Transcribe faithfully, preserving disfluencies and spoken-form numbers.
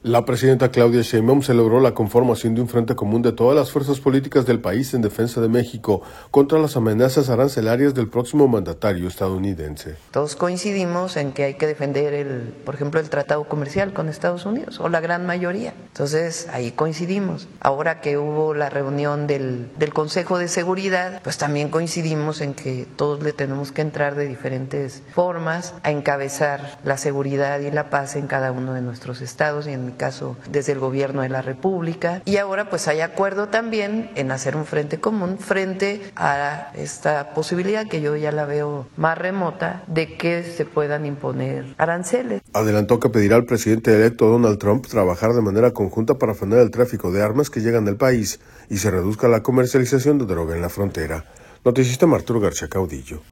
La presidenta Claudia Sheinbaum celebró la conformación de un frente común de todas las fuerzas políticas del país en defensa de México contra las amenazas arancelarias del próximo mandatario estadounidense. Todos coincidimos en que hay que defender, el, por ejemplo, el tratado comercial con Estados Unidos, o la gran mayoría. Entonces, ahí coincidimos. Ahora que hubo la reunión del, del Consejo de Seguridad, pues también coincidimos en que todos le tenemos que entrar de diferentes formas a encabezar la seguridad y la paz en cada uno de nuestros estados y en mi caso desde el gobierno de la República, y ahora pues hay acuerdo también en hacer un frente común frente a esta posibilidad que yo ya la veo más remota de que se puedan imponer aranceles. Adelantó que pedirá al presidente electo Donald Trump trabajar de manera conjunta para frenar el tráfico de armas que llegan al país y se reduzca la comercialización de droga en la frontera. Noticista Arturo García Caudillo.